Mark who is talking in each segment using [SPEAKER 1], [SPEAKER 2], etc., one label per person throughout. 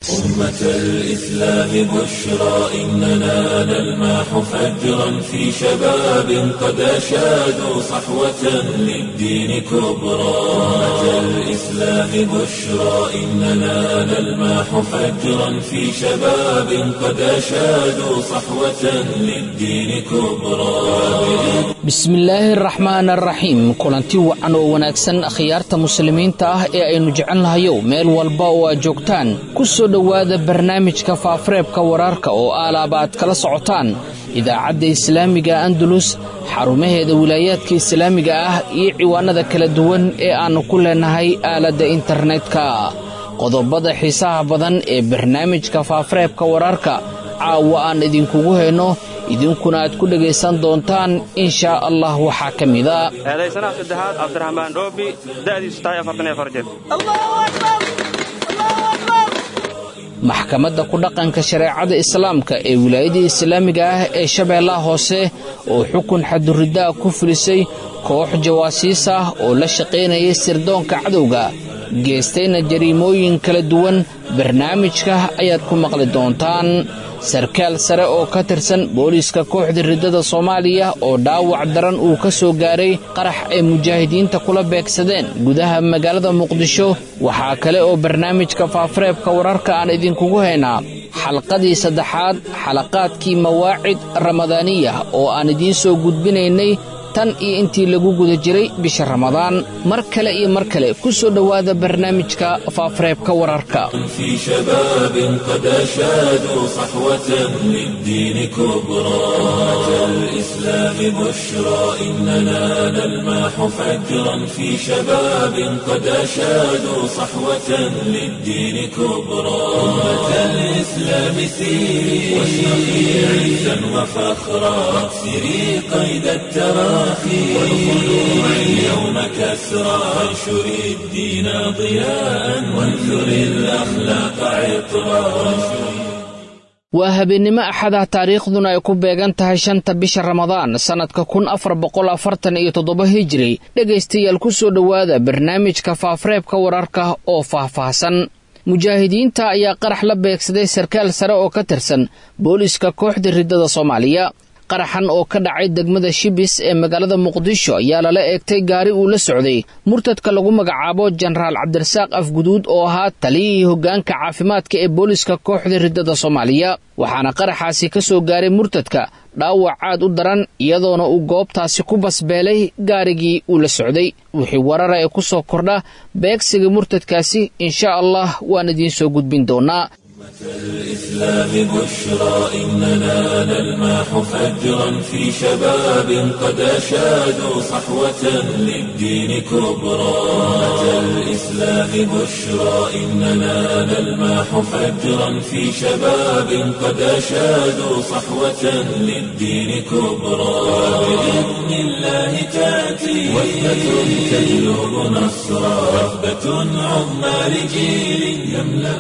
[SPEAKER 1] أمة الإسلام بشرى إننا نلمح فجرا في شباب قد أشادوا صحوة للدين كبرى. أمة الإسلام بشرى إننا نلمح فجرا في شباب قد أشادوا صحوة للدين كبرى.
[SPEAKER 2] بسم الله الرحمن الرحيم. kulanti wacan oo wanaagsan akhyaarta muslimiinta ah ee aynu jecelnahay meel walba oo aad joogtaan ku soo dhawaada barnaamijka faafareebka wararka oo aalabaad kala socotaan idaacadda islaamiga Andalus xarumaheeda wilaayadka islaamiga ah iyo ciwaanada kala duwan ee aanu ku leenahay aalada internetka. qodobada xiisaha badan ee barnaamijka faafareebka wararka caawa aan idinkugu hayno idinkuna aad ku dhageysan doontaan insha Allah waxa kamida
[SPEAKER 3] eedaysana saddexaad Cabdiraxmaan Dhoobi da'diisu tahay 44 jir. Allahu akbar Allahu akbar.
[SPEAKER 2] maxkamadda ku dhaqanka shariicada islaamka ee wilaayada islaamiga ah ee Shabeellaha Hoose oo xukun xadurida ku fulisay koox jawaasiis ah oo la shaqeynaya sirdoonka cadowga geestayna jariimooyin kala duwan. barnaamijka ayaad ku maqli doontaan sarkaal sare oo ka tirsan booliska kooxda ridada Soomaaliya oo dhaawac daran uu ka soo gaaray qarax ay mujaahidiinta kula beegsadeen gudaha magaalada Muqdisho. waxa kale oo barnaamijka faafareebka wararka aan idinkugu haynaa xalqadii saddexaad xalaqaadkii mawaacid ramadaaniya oo aan idin soo gudbinaynay tan iyo intii lagu guda jiray bisha Ramadaan. mar kale iyo mar kale ku soo dhawaada barnaamijka faafareebka wararka.
[SPEAKER 1] في شباب قد أشادوا صحوة للدين كبرى. أمة الإسلام بشرى إننا نلمح فجرا في شباب قد أشادوا صحوة للدين كبرى. أمة الإسلام سيري واشرقي عزا وفخرا واكسري قيد التراخي والخلوع اليوم كسرى. وانشري الدين ضياء وانثري الأخلاق عطرا.
[SPEAKER 2] waa habeenimo axada taariikhduna ay ku beegan tahay 5 bisha Ramadaan sanadka 1447 hijri. dhageystayaal ku soo dhawaada barnaamijka faafareebka wararka oo faahfaahsan. mujaahidiinta ayaa qarax la beegsaday sarkaal sare oo ka tirsan booliska kooxda ridada Soomaaliya. qaraxan oo ka dhacay degmada Shibis ee magaalada Muqdisho ayaa lala eegtay gaari uu la socday murtadka lagu magacaabo Generaal Cabdirasaaq Afguduud oo ahaa taliyihii hoggaanka caafimaadka ee booliska kooxda ridada Soomaaliya. waxaana qaraxaasi ka soo gaaray murtadka dhaawac aad u daran iyadoona uu goobtaasi ku basbeelay gaarigii uu la socday. wixii warar ay ku soo kordha beegsiga murtadkaasi insha Allah waan idin soo gudbin doonaa.
[SPEAKER 1] الإسلام بشرى إننا نلمح فجرا في شباب قد أشادوا صحوة للدين كبرى. أمة الإسلام بشرى إننا نلمح فجرا في شباب قد أشادوا صحوة للدين كبرى. بإذن الله تأتي وثبة تجلب نصرا وثبة عظمى لجيل يملأ.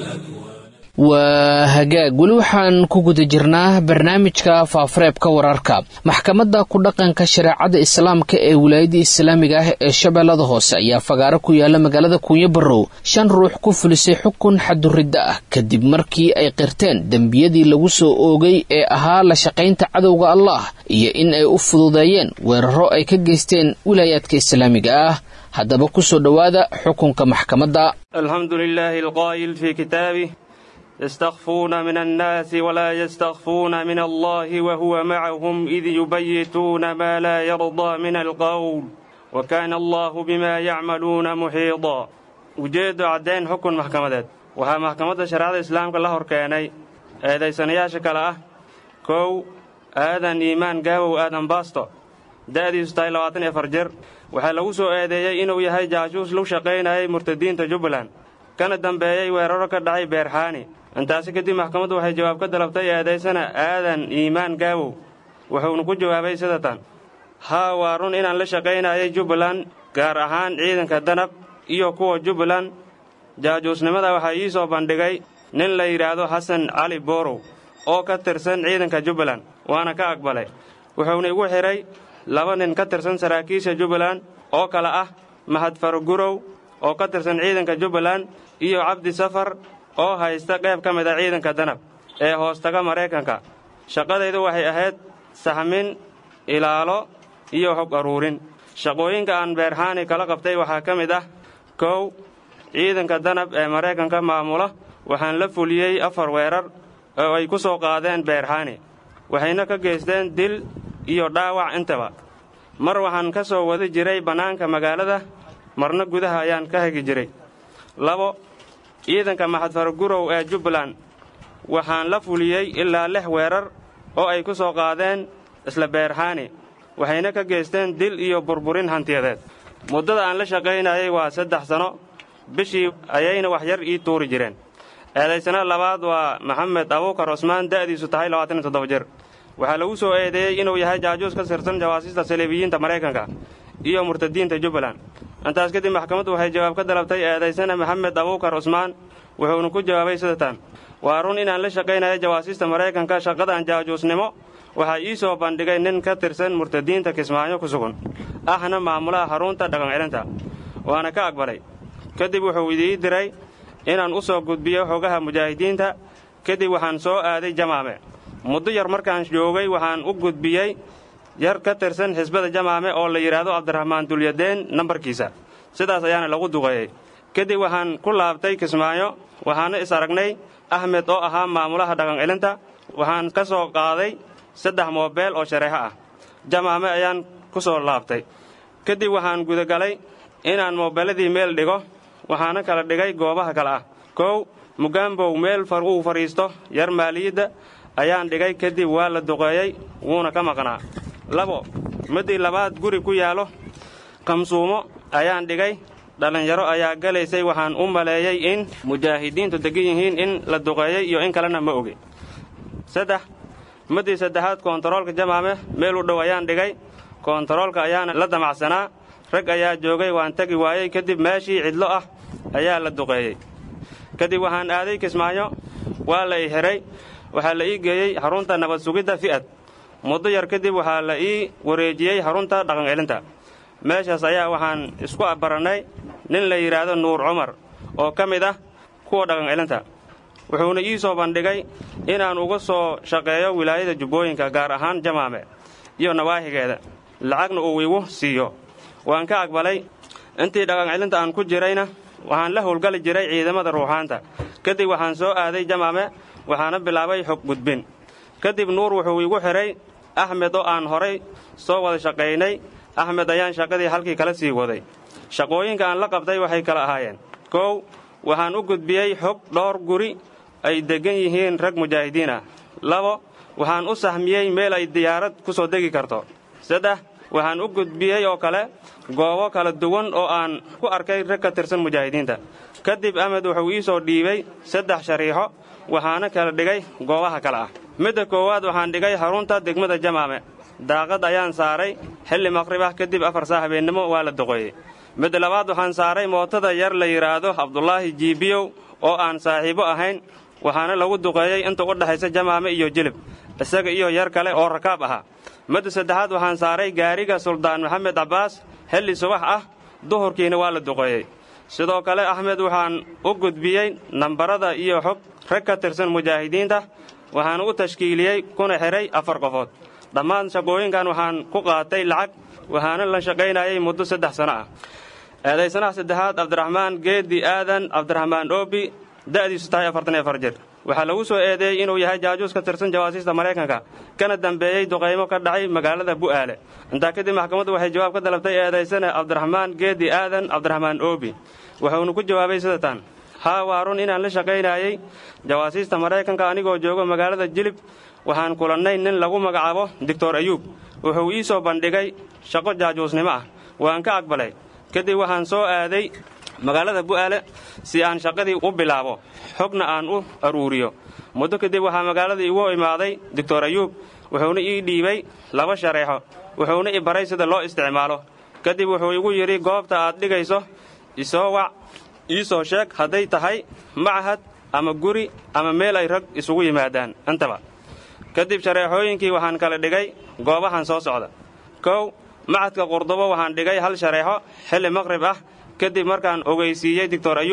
[SPEAKER 2] waa hagaag wali waxaan ku guda jirnaa barnaamijka faafareebka wararka. maxkamadda ku dhaqanka shariicada islaamka ee wilaayada islaamiga ah ee Shabeellaha Hoose ayaa fagaaro ku yaala magaalada Kunya Barrow 5 ruux ku fulisay xukun xadurida ah kadib markii ay qirteen dambiyadii lagu soo oogay ee ahaa la shaqaynta cadowga Allah iyo in ay u fududeeyeen weeraro ay ka geysteen wilaayadka islaamiga ah. haddaba ku soo dhawaada xukunka maxkamadda.
[SPEAKER 3] alxamdulillaahi alqaa'il fi kitaabihi يستخفون من الناس ولا يستخفون من الله وهو معهم إذ يبيتون ما لا يرضى من القول وكان الله بما يعملون محيطا. وجد عدين حكم محكمة وها محكمة شريعة الإسلام كله هركاني هذا سنياش كلا كو آذن إيمان جاو آدم باستو دادي ستايل واتني فرجر وحلوسو آذي إنه يهي جاجوس لو شقينا مرتدين تجبلان كان الدنبايي ويرورك الدعي بيرحاني. intaasi kadib maxkamaddu waxay jawaab ka dalabtay eedaysana aadan iimaan gaabow wuxuuna ku jawaabay sidatan: haa, waa run inaan la shaqaynayay Jubbaland gaar ahaan ciidanka danab iyo kuwa Jubbaland. jaajuusnimada waxaa ii soo bandhigay nin la yidhaahdo Xasan Cali Boorow oo ka tirsan ciidanka Jubbaland waana ka aqbalay. wuxuuna igu xiray 2 nin ka tirsan saraakiisha Jubbaland oo kala ah Mahad Farugurow oo ka tirsan ciidanka Jubbaland iyo Cabdi Safar oo haysta qayb ka mid a ciidanka danab ee hoostaga Maraykanka. Shaqadaydu waxay ahayd sahamin, ilaalo iyo xog aruurin. Shaqooyinka aan Beerhani kala qabtay waxaa ka mid ah: 1. Ciidanka danab ee Maraykanka maamula waxaan la fuliyey 4 weerar oo ay ku soo qaadeen Beerhani, waxayna ka geysteen dil iyo dhaawac intaba. Mar waxaan ka soo wadi jiray bannaanka magaalada, marna gudaha ayaan ka hagi jiray. 2. Ciidanka Maxad Fargurow ee Jubbaland waxaan la fuliyey ilaa 6 weerar oo ay ku soo qaadeen isla Beerhani, waxayna ka geysteen dil iyo burburin hantiyadeed. Muddada aan la shaqaynayay waa 3 sano, bishii ayayna wax yar ii tuuri jireen. Eedaysana labaad waa Maxamed Abuukar Cusmaan, da'diisu tahay 27 jir. waxaa lagu soo eedeeyey inuu yahay jaajuus ka tirsan jawaasiista Saleebiyiinta Maraykanka iyo murtadiinta Jubbaland. Intaas kadib maxkamaddu waxay jawaab ka dalabtay eedaysana Maxamed Abuukar Cusmaan, wuxuuna ku jawaabay sidatan: waa run inaan la shaqaynayo jawaasiista Maraykanka. Shaqadan jaajuusnimo waxaa ii soo bandhigay nin ka tirsan murtadiinta Kismaayo ku sugan, ahna maamulaha xarunta dhaqan celinta, waana ka aqbalay. Kadib wuxuu ii diray inaan u soo gudbiyo xogaha mujaahidiinta. Kadib waxaan soo aaday Jamaame. Muddo yar markaan joogay waxaan u gudbiyey yar ka tirsan xisbada Jamaame oo la yiraahdo Cabdiraxmaan Dulyadeen nambarkiisa. Sidaas ayaana lagu duqeeyey. Kadib waxaan ku laabtay Kismaayo, waxaana is aragnay Ahmed oo ahaa maamulaha dhaqan celinta. Waxaan ka soo qaaday 3 moobeel oo shareeco ah. Jamaame ayaan ku soo laabtay. Kadib waxaan gudagalay inaan moobeeladii meel dhigo, waxaana kala dhigay goobaha kale ah: 1. Mugambow meel uu fariisto yar maaliyadda ayaan dhigay, kadib waa la duqeeyey, wuuna ka maqnaa. 2. Midii labaad guri ku yaalo Qamsuumo ayaan dhigay, dhalinyaro ayaa galaysay, waxaan u maleeyey in mujaahidiintu degan yihiin in la duqeeyey iyo in kalena ma ogi. 3. Midii saddexaad koontaroolka Jamaame meel u dhow ayaan dhigay, koontaroolka ayaana la damacsanaa, rag ayaa joogay, waan tagi waayey, kadib meeshii cidlo ah ayaa la duqeeyey. Kadib waxaan aaday Kismaayo, waa la ii xiray, waxaa la ii geeyey xarunta nabad sugidda Fi'ad. Muddo yar kadib waxaa la ii wareejiyey xarunta dhaqan celinta. Meeshaas ayaa waxaan isku barannay nin la yidhaahdo Nuur Cumar oo ka mid ah kuwa dhaqan celinta. Wuxuuna ii soo bandhigay inaan uga soo shaqeeyo wilaayada Jubbooyinka, gaar ahaan Jamaame iyo nawaahigeeda, lacagna uu igu siiyo. Waan ka aqbalay. Intii dhaqan celinta aan ku jirayna waxaan la howlgali jiray ciidamada ruuxaanta. Kadib waxaan soo aaday Jamaame, waxaana bilaabay xog gudbin. Kadib Nuur wuxuu igu xiray Ahmed oo aan horay soo wada shaqaynay. Ahmed ayaan shaqadii halkii kala sii waday. Shaqooyinka aan la qabtay waxay kala ahaayeen: 1. Waxaan u gudbiyey xog dhowr guri ay degan yihiin rag mujaahidiin ah. 2. Waxaan u sahmiyey meel ay diyaarad ku soo degi karto. 3. Waxaan u gudbiyey oo kale goobo kala duwan oo aan ku arkay rag ka tirsan mujaahidiinta. Kadib Ahmed wuxuu ii soo dhiibay 3 shariixo, waxaana kala dhigay goobaha kale ah. Midda koowaad waxaan dhigay xarunta degmada Jamaame. Daaqad ayaan saaray xilli maqrib ah, kadib 4 saac habeenimo waa la duqeeyey. Midda labaad waxaan saaray mootada yar la yiraahdo Cabdullaahi Jiibiyow oo aan saaxiibo ahayn, waxaana lagu duqeeyey inta u dhaxaysa Jamaame iyo Jilib, isaga iyo yar kale oo rakaab ahaa. Midda saddexaad waxaan saaray gaariga Suldaan Maxamed Cabbaas xilli subax ah, duhurkiina waa la duqeeyey. Sidoo kale Ahmed waxaan u gudbiyey nambarada iyo xog rag ka tirsan mujaahidiinta, waxaana u tashkiiliyey kuna xiray 4 qofood. Dhammaan shaqooyinkan waxaan ku qaatay lacag, waxaana la shaqaynayay muddo 3 sano ah. Eedaysanaha saddexaad Cabdiraxmaan Geedi Aadan Cabdiraxmaan Oobi, da'diisu tahay 44 jir. waxaa lagu soo eedeeyey inuu yahay jaajuus ka tirsan jawaasiista Maraykanka, kana dambeeyey duqeymo ka dhacay magaalada Bu'aale. Intaa kadib maxkamaddu waxay jawaab ka dalabtay eedaysana Cabdiraxmaan Geedi Aadan Cabdiraxmaan Oobi, wuxuuna ku jawaabay sidatan: haa, waa run inaan la shaqaynayay jawaasiista Maraykanka anigoo joogo magaalada Jilib. Waxaan kulannay nin lagu magacaabo Dr. Ayuub. Wuxuu ii soo bandhigay shaqo jaajuusnimo ah, waan ka aqbalay. Kadib waxaan soo aaday magaalada Bu'aale si aan shaqadii u bilaabo, xogna aan u aruuriyo. Muddo kadib waxaa magaaladii igu imaaday Dr. Ayuub, wuxuuna ii dhiibay 2 shareexo, wuxuuna i baray sida loo isticmaalo. Kadib wuxuu igu yidhi goobta aad dhigayso isoo wac, ii soo sheeg hadday tahay machad ama guri ama meel ay rag isugu yimaadaan intaba. Kadib shareexooyinkii waxaan kala dhigay goobahan soo socda: 1. Machadka Qurdubo waxaan dhigay 1 shareexo xilli maqrib ah. Kadib markaan ogeysiiyey Dr. Ayuub,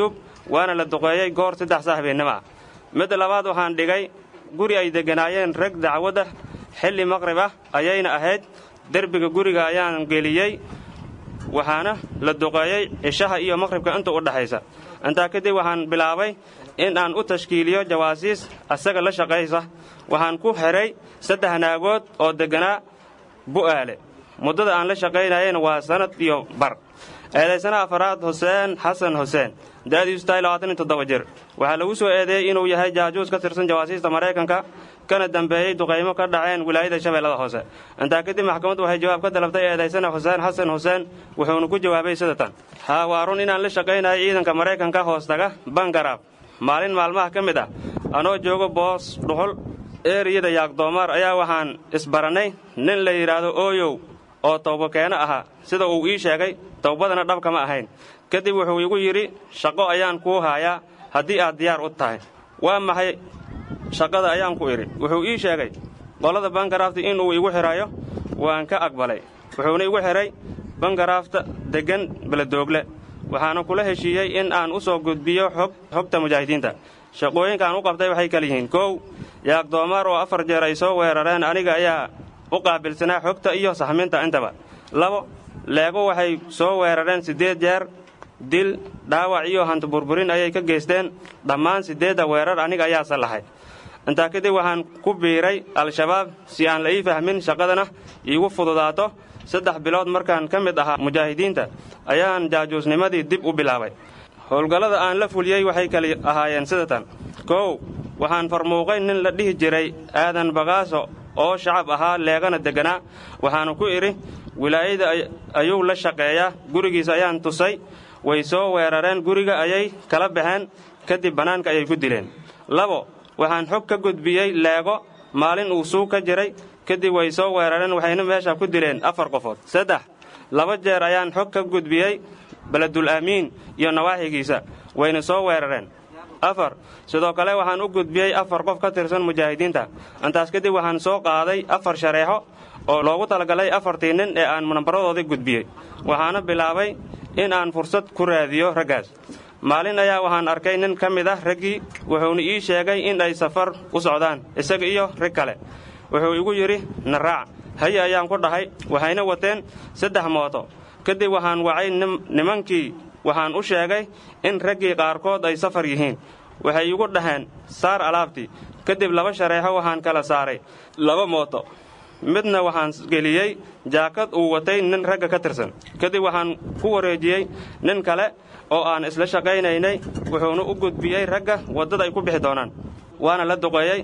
[SPEAKER 3] waana la duqeeyey goor 3 saac habeenimo ah. Mid labaad waxaan dhigay guri ay deganaayeen rag dacwada xilli maqrib ah ayayna ahayd. derbiga guriga ayaan geliyey waxaana la duqeeyey cishaha iyo maqribka inta u dhaxaysa. intaa kadib waxaan bilaabay in aan u tashkiiliyo jawaasiis asaga la shaqaysa. waxaan ku xiray 3 naagood oo deganaa Bu'aale. muddada aan la shaqaynayeen waa sanad iyo bar. eedaysana afraad Hussein Xasan Hussein da'diisu 27 jir. waxaa lagu soo eedeeyay inuu yahay jaajuus ka tirsan jawaasiista Mareykanka kana dambeeyay duqeymo ka dhaceen wilaayada Shabeellada Hoose. intaa kadib maxkamaddu waxay jawaab ka dalabtay eedaysana Hussein Xasan Hussein wuxuuna ku jawaabay sidatan: waa run inaan la shaqaynayo ciidanka Mareykanka hoostaga Bangaraaf. maalin maalmaha ka mid ah anoo joogo boos dhuxul eeriyada Yaaqdoomaar ayaa waxaan isbaranay nin la yiraahdo Ooyow oo tawba keena aha. sida uu ii sheegay tawbadana dhabka ma ahayn. kadib wuxuu igu yiri shaqo ayaan ku hayaa haddii aad diyaar u tahay. waa maxay shaqada ayaan ku iri. wuxuu ii sheegay qolada Bangaraafta inuu igu xirayo. waan ka aqbalay. wuxuuna igu xiray Bangaraafta degan Beledoogle. waxaana kula heshiiyey in aan u soo gudbiyo xogta mujaahidiinta. shaqooyinkaan u qabtay waxay kala yihiin: 1 Yaaqdoomaar oo 4 jeer ay soo weerareen aniga ayaa u qaabilsanaa xogta iyo saxminta intaba. 2 leego waxay soo weerareen 8 jeer. dil, dhaawac iyo hanti burburin ayay ka geysteen. dhammaan 8 weerar aniga ayaa sallaxay. intaa kadib waxaan ku biiray Al-Shabaab si aan la ii fahmin shaqadana iigu fududaato. 3 bilood markaan ka mid ahaa mujaahidiinta ayaan jaajuusnimadii dib u bilaabay. howlgallada aan la fuliyey waxay kala ahaayeen sidatan: 1 waxaan farmuuqay nin la dhihi jiray Aadan Bagaaso oo shacab ahaa leegana deganaa. waxaana ku idhi wilaayada ayuu la shaqeeyaa. gurigiisa ayaan tusay. way soo weerareen guriga ayay kala baxeen. kadib bannaanka ayay ku dileen. 2 waxaan xog ka gudbiyey leego maalin uu suuq ka jiray. kadib way soo weerareen waxayna meesha ku dileen 4 qofood. 3 2 jeer ayaan xog ka gudbiyey Beledul Amiin iyo nawaaxigiisa wayna soo weerareen. 4 sidoo kale waxaan u gudbiyey 4 qof ka tirsan mujaahidiinta. intaas kadib waxaan soo qaaday 4 shareexo oo loogu talagalay 4tii nin ee aan nambaradooda gudbiyey. waxaana bilaabay in aan fursad ku raadiyo raggaas. maalin ayaa waxaan arkay nin ka mid ah raggii. wuxuuna ii sheegay in ay safar u socdaan isaga iyo rag kale. wuxuu igu yidhi na raac. haye ayaan ku dhahay. waxayna wateen 3 mooto. kadib waxaan wacay nimankii. waxaan u sheegay in raggii qaarkood ay safar yihiin. waxay igu dhaheen saar alaabtii. kadib 2 shareexo waxaan kala saaray 2 mooto. midna waxaan geliyey jaakad uu watay nin ragga ka tirsan. kadib waxaan ku wareejiyey nin kale oo aan isla shaqaynaynay. wuxuuna u gudbiyey ragga waddada ay ku bixi doonaan. waana la duqeeyey.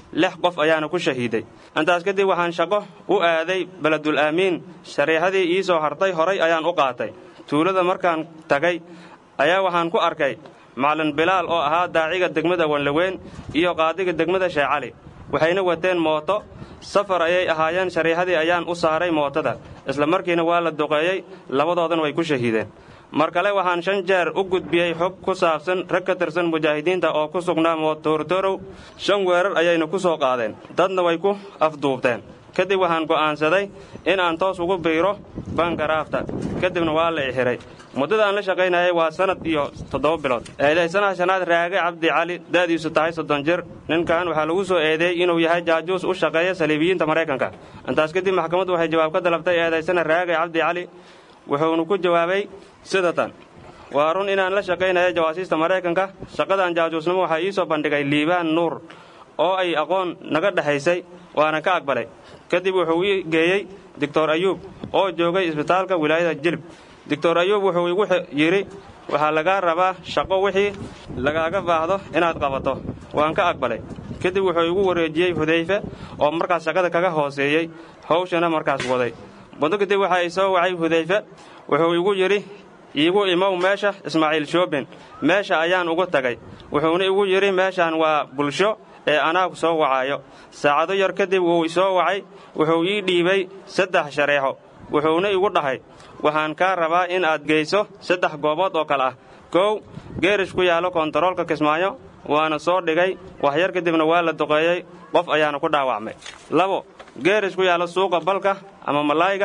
[SPEAKER 3] 6 qof ayaana ku shahiiday. intaas kadib waxaan shaqo u aaday Beledul Amiin. shareexadii ii soo hartay horay ayaan u qaatay. tuulada markaan tagay ayaa waxaan ku arkay macallin Bilaal oo ahaa daaciga degmada Wanlaweyn iyo qaadiga degmada Sheecali. waxayna wateen mooto. safar ayay ahaayeen. shareexadii ayaan u saaray mootada. isla markiina waa la duqeeyey. labadoodana way ku shahiideen. mar kale waxaan 5 jeer u gudbiyey xog ku saabsan rag ka tirsan mujaahidiinta oo ku sugnaa Mootorow. 5 weerar ayayna ku soo qaadeen. dadna way ku afduubteen. kadib waxaan go'aansaday in aan toos ugu biiro Bangaraafta. kadibna waa la xiray. muddada aan la shaqaynayay waa sanad iyo 7 bilood. eedaysanaha shanaad Raage Cabdi Cali da'diisu 30 jir. ninkan waxaa lagu soo eedeeyay inuu yahay jaajuus u shaqeeya Saliibiyiinta Mareykanka. intaas kadib maxkamaddu waxay jawaab ka dalabtay eedaysana Raage Cabdi Cali. wuxuuna ku jawaabay sidatan: waa run inaan la shaqaynayo jawaasiista Mareykanka. shaqadan jaajuusnimo waxaa ii soo bandhigay Liibaan Nuur oo ay aqoon naga dhaxaysay. waana ka aqbalay. kadib wuxuu ii geeyey Dr. Ayuub oo joogay isbitaalka wilaayada Jilb. Dr. Ayuub wuxuu igu yiri waxaa laga rabaa shaqo wixii lagaaga baahdo inaad qabato. waan ka aqbalay. kadib wuxuu igu wareejiyey Hudayfa oo markaas shaqada kaga hooseeyay hawshana markaas waday. muddo kadib waxa ay soo wacay Hudayfa. wuxuu igu yiri iigu imow meesha Ismaaciil Shoobin. meesha ayaan ugu tagay. wuxuuna igu yiri meeshaan waa bulsho ee anaa ku soo wacayo. saacado yar kadib wuu soo wacay. wuxuu ii dhiibay 3 shareexo. wuxuuna igu dhahay waxaan ka rabaa in aad geyso 3 goobood oo kale ah. 1 geerish ku yaalo kontaroolka Kismaayo. waana soo dhigay. wax yar kadibna waa la duqeeyey. qof ayaana ku dhaawacmay. 2 geerish ku yaalo suuqa Balka ama Malayga.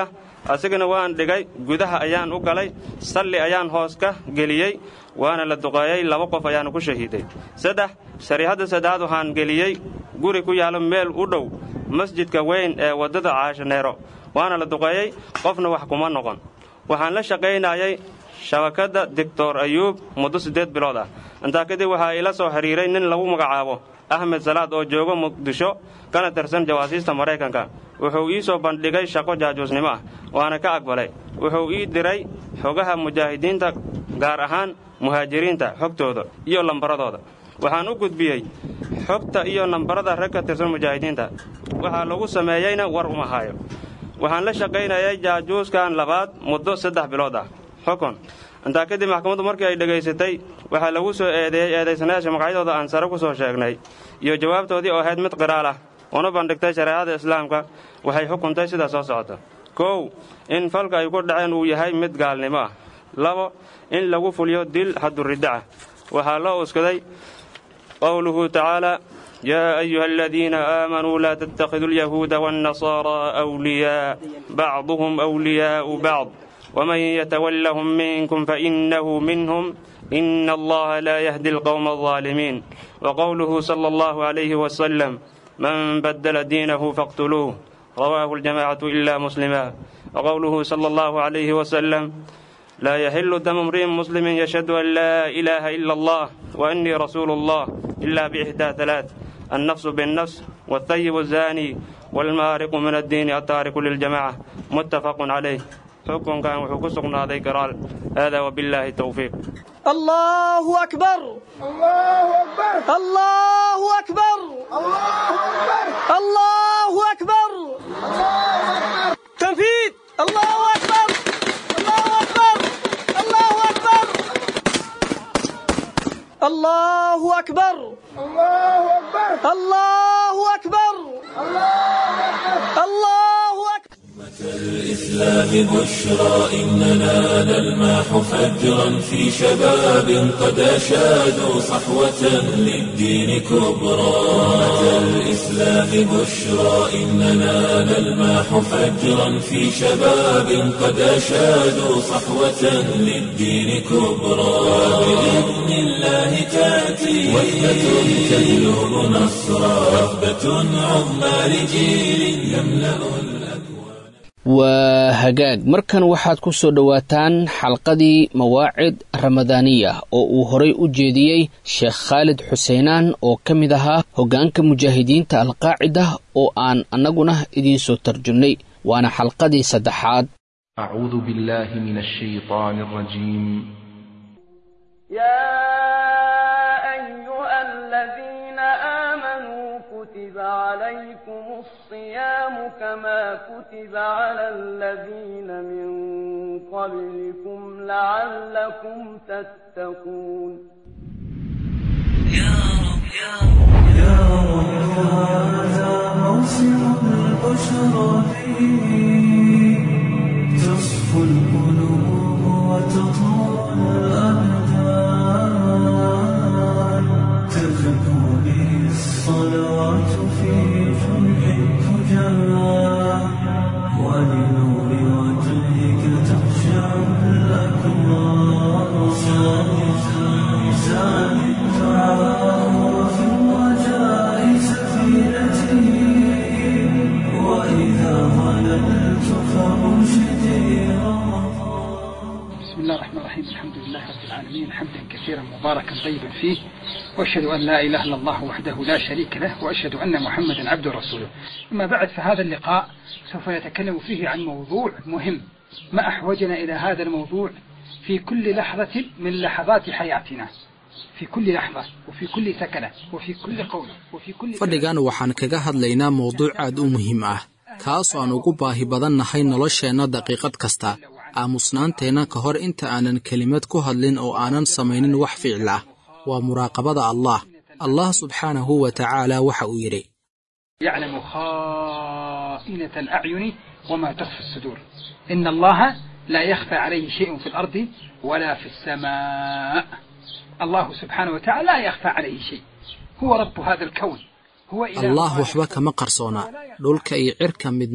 [SPEAKER 3] asigana waan dhigay gudaha ayaan u galay salli ayaan hoos ka geliyey waana la duqeeyey 2 qof ayaan ku shahiiday 3 shariixada saddexaad waxaan geliyey guri ku yaalo meel u dhow masjidka weyn ee wadada Caashaneero waana la duqeeyey qofna wax kuma noqon waxaan la shaqeynayay shabakada Dr. Ayub muddo 8 bilood ah inta kadib waxa ila soo xiriiray nin lagu magacaabo Ahmed Salaad oo jooga Muqdisho kana tirsan jawaasiista Mareykanka wuxuu ii soo bandhigay shaqo jaajuusnimo ah waana ka aqbalay wuxuu ii diray xogaha mujaahidiinta gaar ahaan muhaajiriinta xogtooda iyo lambaradooda waxaan u gudbiyay xogta iyo lambarada rag ka tirsan mujaahidiinta waxa lagu sameeyayna war uma hayo waxaan la shaqeynayay jaajuuskan labaad muddo 3 bilood ah xukun inta kadib maxkamaddu markii ay dhageysatay waxa lagu soo eedeysanayaasha magacyadooda aan sare ku soo sheegnay iyo jawaabtoodii oo ahayd mid qiraal ah una bandhigtay shariicada islaamka waxay xukuntay sida soo socota 1 in falka ay ku dhaceen uu yahay mid gaalnimo ah 2 in lagu fuliyo dil hadduridaca waxa loo uskaday qowluhu ta'ala يا أيها الذين آمنوا لا تتخذوا اليهود والنصارى أولياء بعضهم أولياء بعض ومن يتولهم منكم فإنه منهم إن الله لا يهدي القوم الظالمين وقوله صلى الله عليه وسلم من بدل دينه فاقتلوه رواه الجماعة إلا مسلما وقوله صلى الله عليه وسلم لا يحل دم امرئ مسلم يشهد أن لا إله إلا الله وإني رسول الله إلا بإحدى 3 النفس بالنفس والثيب الزاني والمارق من الدين التارك للجماعة متفق عليه حكم كان وحكسقنا هذا قرال هذا وبالله التوفيق
[SPEAKER 4] الله أكبر الله أكبر الله أكبر الله أكبر تنفيذ الله أكبر الله أكبر الله أكبر الله أكبر الله أكبر الله أكبر الله أكبر
[SPEAKER 1] الإسلام بشرى إننا نلمح فجرا في شباب قد أشادوا صحوة للدين كبرى الإسلام بشرى إننا نلمح فجرا في شباب قد أشادوا صحوة للدين كبرى بإذن الله تأتي وحدة تجلب نصرا وثبة عظمى لجيل يملأ
[SPEAKER 2] waa hagaag markan waxaad ku soo dhawaataan xalqadii mawaacid ramadaaniya oo uu horay u jeediyey Sheekh Khalid Xuseenan oo ka mid ahaa hoggaanka mujaahidiinta alqaacida oo aan annaguna idiin soo tarjumnay waana xalqadii 3aad
[SPEAKER 5] أعوذ بالله من الشيطان الرجيم
[SPEAKER 6] يا أيها الذين آمنوا كتب عليكم الصيام كما كتب على الذين من قبلكم لعلكم تتقون
[SPEAKER 7] يا رب هذا موسم البشرى فيه تصفو القلوب وتطول الأبدان تغدو به الصلوات في جمع الفجار ولنور وجهك تخشع الأكوان زاد الدعاء وفي الرجاء سفينتي وإذا ظللت فمرشدي
[SPEAKER 8] بسم الله الرحمن الرحيم الحمد لله رب العالمين حمدا كثيرا مباركا طيبا فيه وأشهد أن لا إله إلا الله وحده لا شريك له وأشهد أن محمدا عبده ورسوله. أما بعد فهذا اللقاء سوف نتكلم فيه عن موضوع مهم ما أحوجنا إلى هذا الموضوع في كل لحظة من لحظات حياتنا في كل لحظة وفي كل سكنة وفي كل قول وفي كل
[SPEAKER 9] fadhigan waxaan kaga hadlaynaa mowduuc aad u muhiim ah kaasoo aan ugu baahi badannahay nolosheenna daqiiqad kasta aamusnaanteenna ka hor inta aanan kelimad ku hadlin oo aanan samaynin wax ficil ah waa muraaqabada allah subxaanahu wa tacaala waxa uu yidhi
[SPEAKER 8] يعلم خائنة الأعين وما تخفي الصدور إن الله لا يخفى عليه شيء في الأرض ولا في السماء الله سبحانه وتعالى لا يخفى عليه شيء هو رب هذا الكون هو إله
[SPEAKER 9] allah waxba kama qarsoona dhulka iyo cirka midna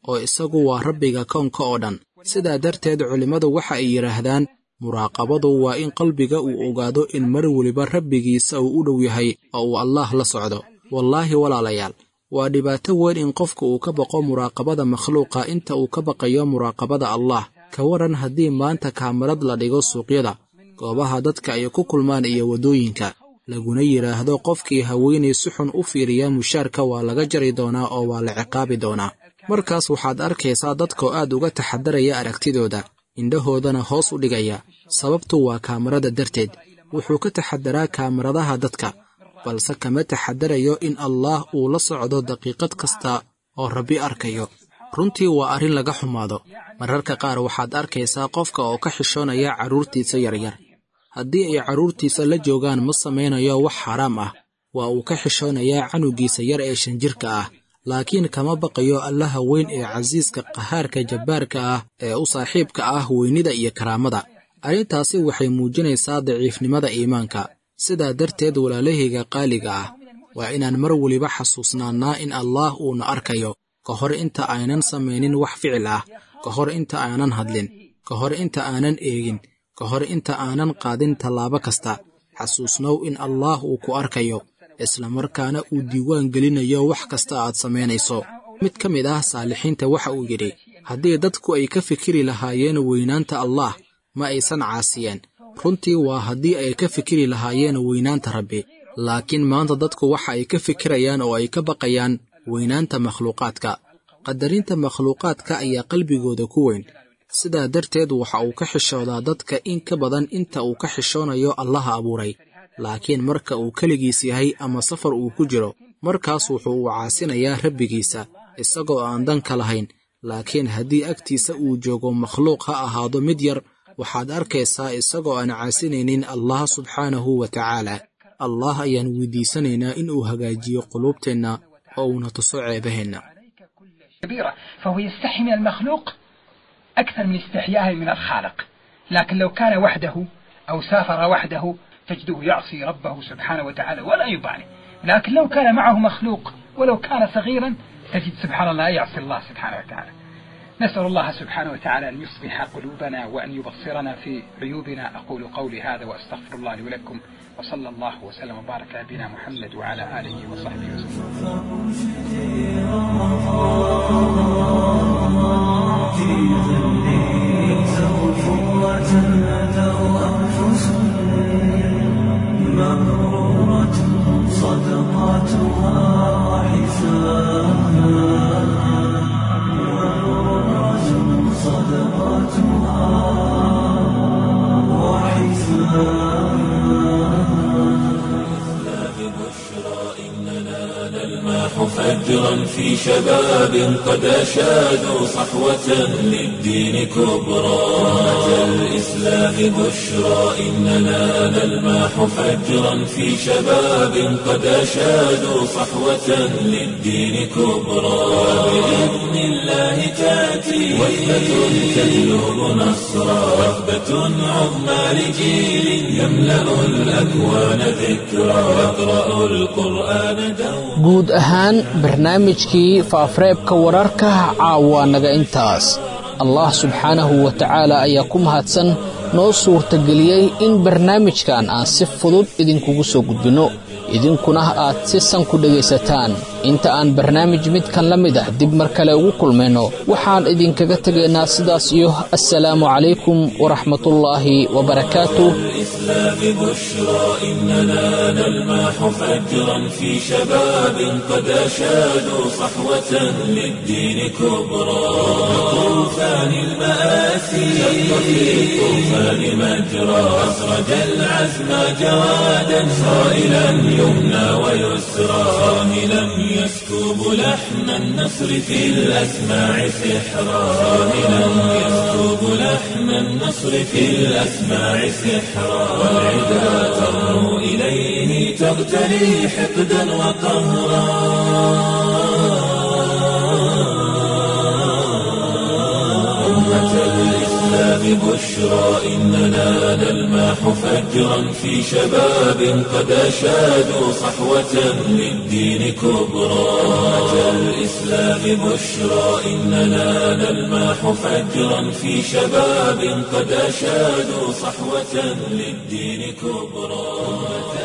[SPEAKER 9] oo isagu waa rabbiga koonka oo dhan. sidaa darteed culimmadu waxa ay yidhaahdaan muraaqabadu waa in qalbiga uu ogaado in mar weliba rabbigiisa uu u dhow yahay oo uu allaah la socdo. wallaahi walaalayaal, waa dhibaato weyn in qofka uu ka baqo muraaqabada makhluuqa inta uu ka baqayo muraaqabada allah. ka waran haddii maanta kaamarad la dhigo suuqyada, goobaha dadka ay ku kulmaan iyo waddooyinka, laguna yidhaahdo qofkii haweenay si xun u fiiriya mushaarka waa laga jari doonaa oo waa la ciqaabi doonaa. markaas waxaad arkaysaa dadkoo aad uga taxadaraya aragtidooda, indhahoodana hoos u dhigaya. sababtu waa kaamarada darteed. wuxuu ka taxadaraa kaamaradaha dadka, balse kama taxadarayo in allaah uu la socdo daqiiqad kasta oo rabbi arkayo. runtii waa arrin laga xumaado. mararka qaar waxaad arkaysaa qofka oo ka xishoonaya carruurtiisa yaryar. haddii ay carruurtiisa la joogaan ma samaynayo wax xaraam ah, waa uu ka xishoonayaa canugiisa yar ee 5 jirka ah, laakiin kama baqayo allaha weyn ee casiiska qahaarka jabbaarka ah ee u saaxiibka ah weynida iyo karaamada. arrintaasi waxay muujinaysaa daciifnimada iimaanka. sidaa darteed walaalahayga qaaliga ah, waa inaan mar weliba xasuusnaannaa in allaah uuna arkayo, ka hor inta aynan samaynin wax ficil ah, ka hor inta aanan hadlin, ka hor inta aanan eegin, ka hor inta aanan qaadin tallaabo kasta. xasuusnow in allaah uu ku arkayo, isla markaana uu diiwaan gelinayo wax kasta aad samaynayso. mid ka mid ah saalixiinta waxa uu yidhi, haddii dadku ay ka fikiri lahaayeen weynaanta allaah ma aysan caasiyeen. runtii waa haddii ay ka fikiri lahaayeen weynaanta rabbi. laakiin maanta dadku waxa ay ka fikirayaan oo ay ka baqayaan weynaanta makhluuqaadka. qadarinta makhluuqaadka ayaa qalbigooda ku weyn. sidaa darteed waxa uu ka xishoodaa dadka in ka badan inta uu ka xishoonayo allaha abuuray. laakiin marka uu keligiis yahay ama safar uu ku jiro, markaas wuxuu u caasinayaa rabbigiisa isagoo aan dan ka lahayn. laakiin haddii agtiisa uu joogo makhluuq ha ahaado mid yar, waxaad arkaysaa isagoo aan caasinaynin allah subxaanahu wa tacaala. allah ayaan weydiisanaynaa in uu hagaajiyo quluubteenna oo uuna tuso ceebaheenna.
[SPEAKER 8] فهو يستحي من المخلوق أكثر من استحيائه من الخالق. لكن لو كان وحده أو سافر وحده تجده يعصي ربه سبحانه وتعالى ولا يبالي. لكن لو كان معه مخلوق ولو كان صغيرا تجد سبحان الله يعصي الله سبحانه وتعالى. نسأل الله سبحانه وتعالى أن يصلح قلوبنا وأن يبصرنا في عيوبنا. أقول قولي هذا وأستغفر الله لي ولكم، وصلى الله وسلم وبارك على نبينا محمد وعلى آله وصحبه وسلم.
[SPEAKER 1] فجرا في شباب قد أشادوا صحوة للدين كبرى. أتى الإسلام بشرى إننا نلمح فجرا في شباب قد أشادوا صحوة للدين كبرى. بإذن الله تأتي وثبة تجلب نصرا، وثبة عظمى لجيل يملأ الأكوان ذكرى يقرأ القرآن دوما.
[SPEAKER 2] guud ahaan barnaamijkii faafareebka wararka caawa naga intaas. allah subxaanahu wa tacaala ayaa ku mahadsan noo suurtageliyey in barnaamijkan aan si fudud idinkugu soo gudbinno, idinkuna aad si san ku dhegaysataan. inta aan barnaamij midkan la mid ah dib mar kale ugu kulmayno, waxaan idinkaga tegaynaa sidaas iyo assalaamu calaykum waraxmatullaahi wabarakaatuh.
[SPEAKER 1] الإسلام بشرى إننا نلمح فجرا في شباب قد أشادوا صحوة للدين كبرى. طوفان المآسي شق في الطوفان مجرى، أسرج العزم جوادا صائلا يمنى ويسرى، صاهلا يسكب لحن النصر في الأسماع سحرا، صاهلا يسكب لحن النصر في الأسماع سحرا، والعدا ترنو إليه تغتلي حقدا وقهرا. أمة الإسلام بشرى إننا نلمح فجرا في شباب قد أشادوا صحوة للدين كبرى. أمة الإسلام بشرى إننا نلمح فجرا في شباب قد أشادوا صحوة للدين كبرى.